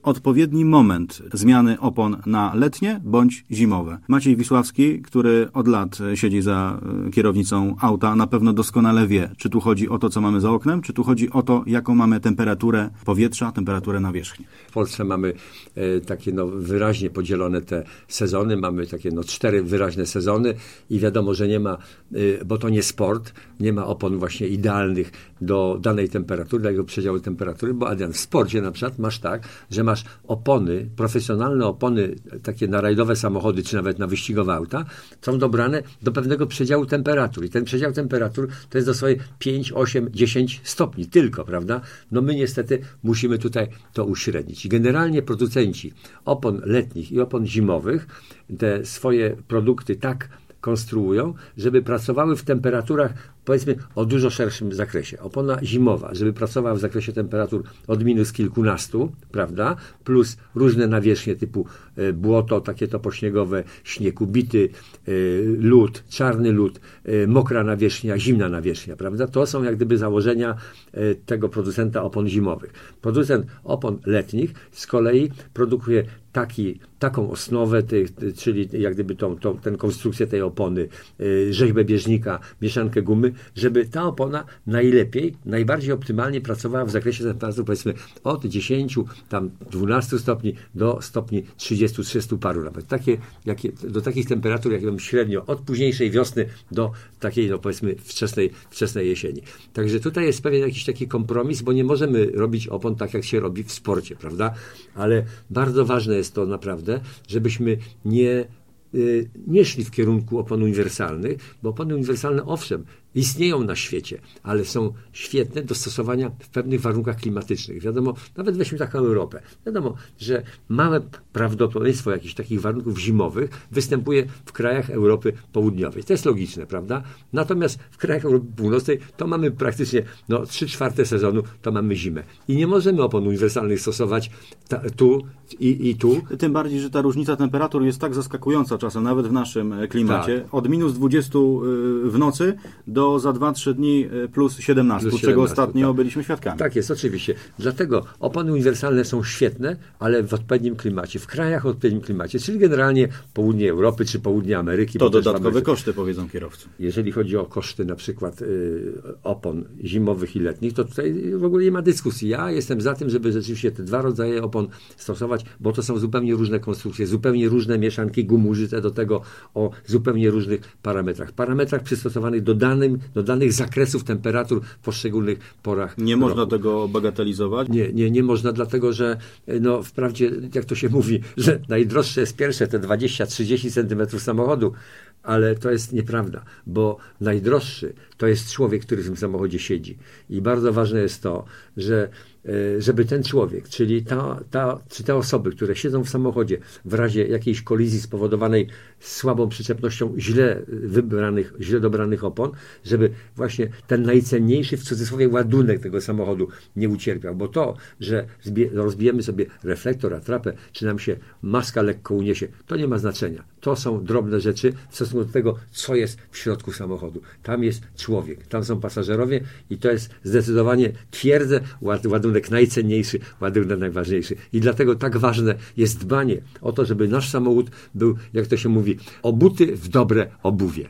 odpowiedni moment zmiany opon na letnie bądź zimowe. Maciej Wisławski, który od lat siedzi za kierownicą auta, na pewno doskonale wie, czy tu chodzi o to, co mamy za oknem, czy tu chodzi o to, jaką mamy temperaturę powietrza, temperaturę nawierzchni. W Polsce mamy takie wyraźnie podzielone te sezony, mamy takie 4 wyraźne sezony i wiadomo, że nie ma, bo to nie sport, nie ma opon właśnie idealnych do danej temperatury, do jego przedziału temperatury, bo Adrian, w sporcie na przykład masz tak, że masz opony, profesjonalne opony, takie na rajdowe samochody, czy nawet na wyścigowe auta, są dobrane do pewnego przedziału temperatur. I ten przedział temperatur to jest dosłownie 5, 8, 10 stopni tylko, prawda? No my niestety musimy tutaj to uśrednić. I generalnie producenci opon letnich i opon zimowych te swoje produkty tak konstruują, żeby pracowały w temperaturach, powiedzmy, o dużo szerszym zakresie. Opona zimowa, żeby pracowała w zakresie temperatur od minus kilkunastu, prawda, plus różne nawierzchnie typu błoto, takie to pośniegowe, śnieg ubity, lód, czarny lód, mokra nawierzchnia, zimna nawierzchnia, prawda. To są jak gdyby założenia tego producenta opon zimowych. Producent opon letnich z kolei produkuje taką osnowę, czyli jak gdyby tę konstrukcję tej opony, rzeźbę bieżnika, mieszankę gumy, żeby ta opona najbardziej optymalnie pracowała w zakresie temperatur, powiedzmy, od 10, tam 12 stopni do stopni 30 paru nawet. Do takich temperatur, jak średnio od późniejszej wiosny do takiej, powiedzmy, wczesnej jesieni. Także tutaj jest pewien jakiś taki kompromis, bo nie możemy robić opon tak, jak się robi w sporcie, prawda? Ale bardzo ważne jest to naprawdę, żebyśmy nie szli w kierunku opon uniwersalnych, bo opony uniwersalne, owszem, istnieją na świecie, ale są świetne do stosowania w pewnych warunkach klimatycznych. Wiadomo, nawet weźmy taką Europę. Wiadomo, że małe prawdopodobieństwo jakichś takich warunków zimowych występuje w krajach Europy Południowej. To jest logiczne, prawda? Natomiast w krajach Europy Północnej to mamy praktycznie 3/4 sezonu to mamy zimę. I nie możemy opon uniwersalnych stosować tu i tu. Tym bardziej, że ta różnica temperatur jest tak zaskakująca czasem, nawet w naszym klimacie. Tak. Od minus 20 w nocy do za 2-3 dni plus 17, czego ostatnio byliśmy świadkami. Tak jest, oczywiście. Dlatego opony uniwersalne są świetne, ale w odpowiednim klimacie, w krajach o odpowiednim klimacie, czyli generalnie południe Europy czy południe Ameryki. To dodatkowe koszty, powiedzą kierowcy. Jeżeli chodzi o koszty na przykład opon zimowych i letnich, to tutaj w ogóle nie ma dyskusji. Ja jestem za tym, żeby rzeczywiście te 2 rodzaje opon stosować, bo to są zupełnie różne konstrukcje, zupełnie różne mieszanki gum użyte do tego o zupełnie różnych parametrach. Parametrach przystosowanych do danych zakresów temperatur w poszczególnych porach Nie roku. można tego bagatelizować? Nie można, dlatego że wprawdzie, jak to się mówi, że najdroższe jest pierwsze te 20-30 centymetrów samochodu, ale to jest nieprawda, bo najdroższy to jest człowiek, który w tym samochodzie siedzi. I bardzo ważne jest to, żeby ten człowiek, czyli te osoby, które siedzą w samochodzie w razie jakiejś kolizji spowodowanej słabą przyczepnością źle dobranych opon, żeby właśnie ten najcenniejszy w cudzysłowie ładunek tego samochodu nie ucierpiał, bo to, że rozbijemy sobie reflektor, atrapę, czy nam się maska lekko uniesie, to nie ma znaczenia. To są drobne rzeczy w stosunku do tego, co jest w środku samochodu. Tam jest człowiek, tam są pasażerowie i to jest zdecydowanie, twierdzę, ładunek najcenniejszy, ładunek najważniejszy. I dlatego tak ważne jest dbanie o to, żeby nasz samochód był, jak to się mówi, obuty w dobre obuwie.